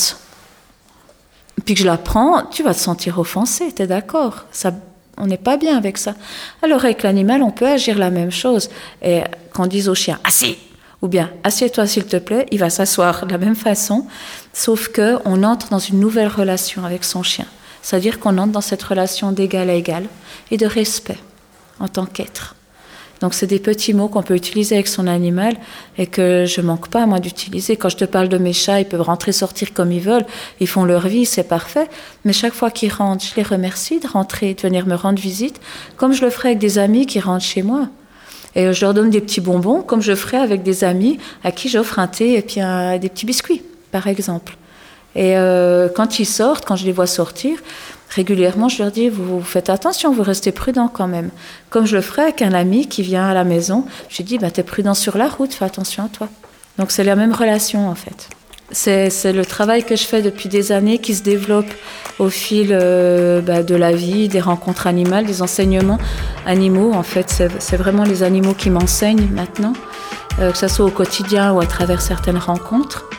puis que je la prends, tu vas te sentir offensé, t'es d'accord? Ça, on n'est pas bien avec ça. Alors avec l'animal, on peut agir la même chose. Et qu'on dise au chien « assis », ou bien « assieds-toi s'il te plaît », il va s'asseoir de la même façon, sauf qu'on entre dans une nouvelle relation avec son chien. C'est-à-dire qu'on entre dans cette relation d'égal à égal et de respect en tant qu'être. Donc c'est des petits mots qu'on peut utiliser avec son animal et que je manque pas moi d'utiliser. Quand je te parle de mes chats, ils peuvent rentrer, sortir comme ils veulent, ils font leur vie, c'est parfait. Mais chaque fois qu'ils rentrent, je les remercie de rentrer, de venir me rendre visite, comme je le ferais avec des amis qui rentrent chez moi. Et je leur donne des petits bonbons, comme je ferais avec des amis à qui j'offre un thé et puis un, des petits biscuits, par exemple. Et euh, quand ils sortent, quand je les vois sortir, régulièrement, je leur dis, vous, vous faites attention, vous restez prudents quand même. Comme je le ferais avec un ami qui vient à la maison, je lui dis, bah, t'es prudent sur la route, fais attention à toi. Donc c'est la même relation en fait. C'est, c'est le travail que je fais depuis des années qui se développe au fil euh, bah, de la vie, des rencontres animales, des enseignements animaux. En fait, c'est, c'est vraiment les animaux qui m'enseignent maintenant, euh, que ce soit au quotidien ou à travers certaines rencontres.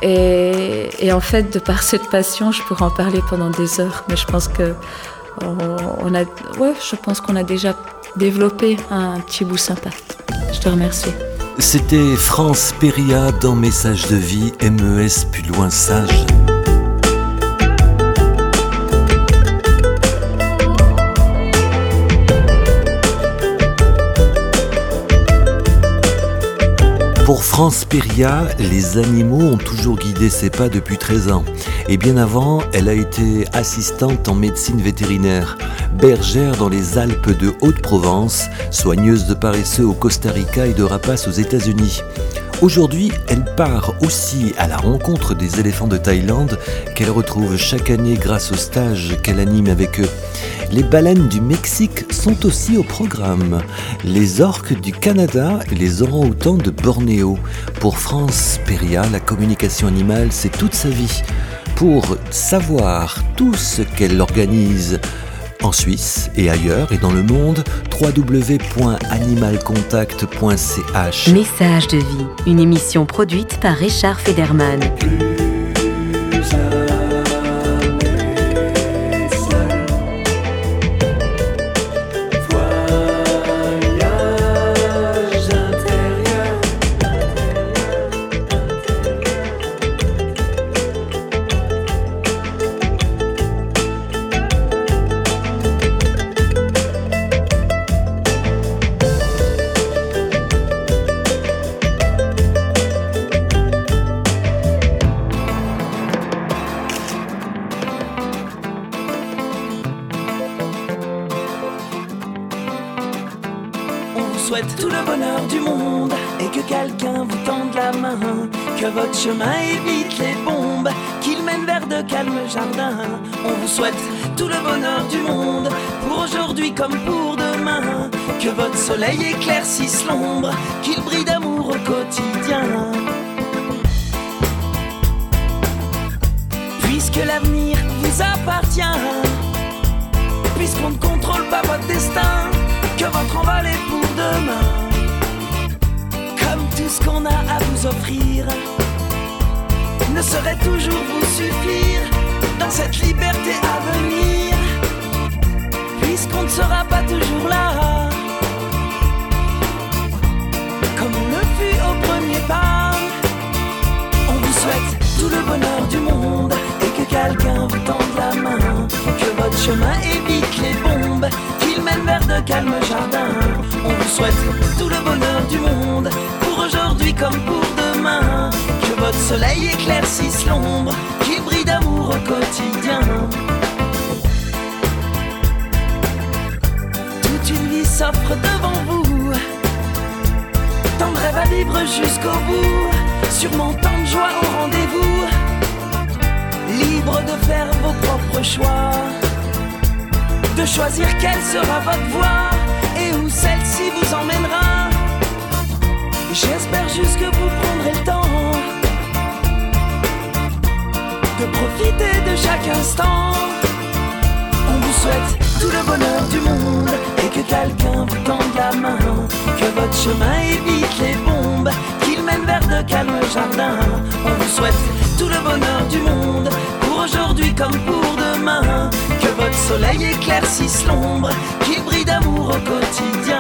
Et, et en fait, de par cette passion, je pourrais en parler pendant des heures, mais je pense que on, on a, ouais, je pense qu'on a déjà développé un petit bout sympa. Je te remercie. C'était France Péria dans Message de vie, M E S plus loin sage. Pour France Péria, les animaux ont toujours guidé ses pas depuis treize ans. Et bien avant, elle a été assistante en médecine vétérinaire, bergère dans les Alpes de Haute-Provence, soigneuse de paresseux au Costa Rica et de rapaces aux États-Unis. Aujourd'hui, elle part aussi à la rencontre des éléphants de Thaïlande qu'elle retrouve chaque année grâce aux stages qu'elle anime avec eux. Les baleines du Mexique sont aussi au programme. Les orques du Canada et les orang-outans de Bornéo. Pour France Péria, la communication animale, c'est toute sa vie. Pour savoir tout ce qu'elle organise en Suisse et ailleurs et dans le monde, w w w point animal contact point c h. Message de vie, une émission produite par Richard Federman. Souhaite tout le bonheur du monde et que quelqu'un vous tende la main, que votre chemin évite les bombes, qu'il mène vers de calmes jardins. On vous souhaite tout le bonheur du monde, pour aujourd'hui comme pour demain, que votre soleil éclaircisse l'ombre, qu'il brille d'amour au quotidien. Puisque l'avenir vous appartient, puisqu'on ne contrôle pas votre destin, que votre envol est pour demain. demain. Comme tout ce qu'on a à vous offrir ne saurait toujours vous suffire dans cette liberté à venir, puisqu'on ne sera pas toujours là comme on le fut au premier pas. On vous souhaite tout le bonheur du monde et que quelqu'un vous tende la main, que votre chemin évite les bombes, qu'il mène vers de calmes jardins. On vous souhaite tout le bonheur du monde pour aujourd'hui comme pour demain, que votre soleil éclaircisse l'ombre, qu'il brille d'amour au quotidien. Toute une vie s'offre devant vous, tant de rêves à vivre jusqu'au bout, sûrement tant de joie au rendez-vous, libre de faire vos propres choix, de choisir quelle sera votre voie et où celle-ci vous emmènera. J'espère juste que vous prendrez le temps de profiter de chaque instant. On vous souhaite tout le bonheur du monde et que quelqu'un vous tende la main, que votre chemin évite les bombes, qu'il mène vers de calmes jardins. On vous souhaite tout le bonheur du monde pour aujourd'hui comme pour demain, que votre soleil éclaircisse l'ombre, qu'il brille d'amour au quotidien.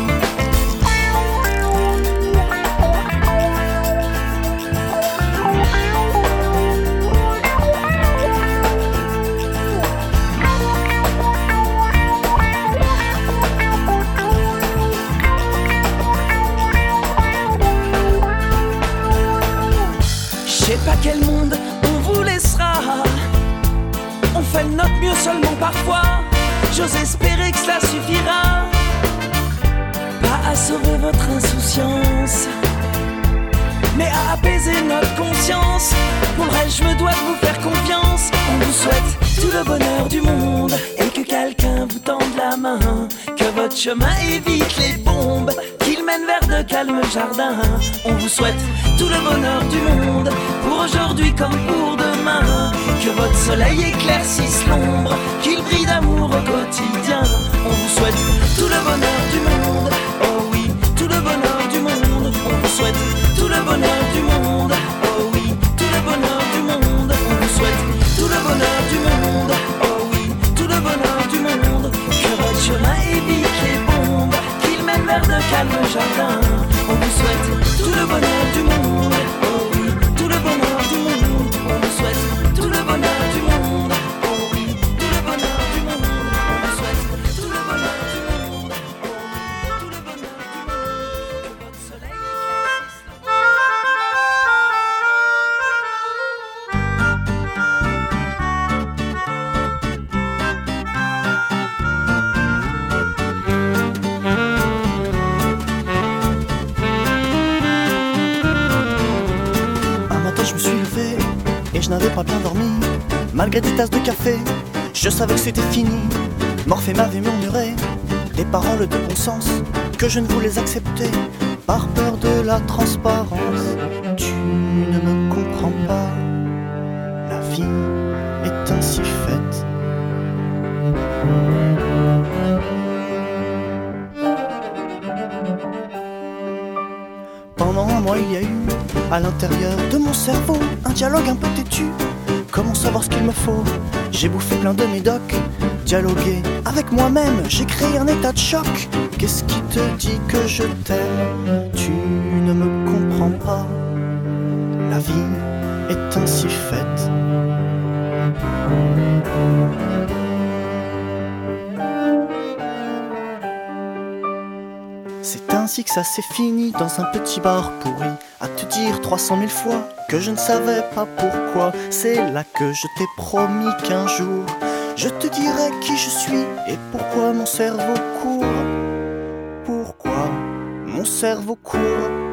Je sais pas quel monde on vous laissera, on fait de notre mieux seulement parfois. J'ose espérer que cela suffira, pas à sauver votre insouciance, mais à apaiser notre conscience. Pour le reste, je me dois de vous faire confiance. On vous souhaite tout le bonheur du monde et que quelqu'un vous tende la main, que votre chemin évite les bombes, qu'il mène vers de calmes jardins. On vous souhaite tout le bonheur du monde pour aujourd'hui comme pour demain, que votre soleil éclaircisse l'ombre, qu'il brille d'amour au quotidien. On vous souhaite tout le bonheur du monde, oh oui, tout le bonheur du monde. On vous souhaite tout le bonheur du monde, oh oui, tout le bonheur du monde. On vous souhaite tout le bonheur du monde, oh oui, tout le bonheur du monde, que votre chemin évite les bombes, qu'il mène vers de calmes jardins. On vous souhaite tout le bonheur du monde, oh oui, tout le bonheur du monde. On vous souhaite tout le bonheur du monde, oh oui, tout le bonheur du monde. On vous souhaite tout le bonheur du monde, oh oui, tout le bonheur du monde, que votre soleil éclaircisse Je me suis levé et je n'avais pas bien dormi. Malgré des tasses de café, je savais que c'était fini. Morphée m'avait murmuré des paroles de bon sens que je ne voulais accepter par peur de la transparence. Tu ne me comprends pas, la vie est ainsi faite. Pendant un mois il y a eu à l'intérieur de mon cerveau un dialogue un peu têtu. Comment savoir ce qu'il me faut? J'ai bouffé plein de médocs, dialogué avec moi-même, j'ai créé un état de choc. Qu'est-ce qui te dit que je t'aime? Tu ne me comprends pas, la vie est ainsi faite. C'est ainsi que ça s'est fini dans un petit bar pourri, à te dire trois cent mille fois que je ne savais pas pourquoi. C'est là que je t'ai promis qu'un jour je te dirai qui je suis et pourquoi mon cerveau court. Pourquoi mon cerveau court.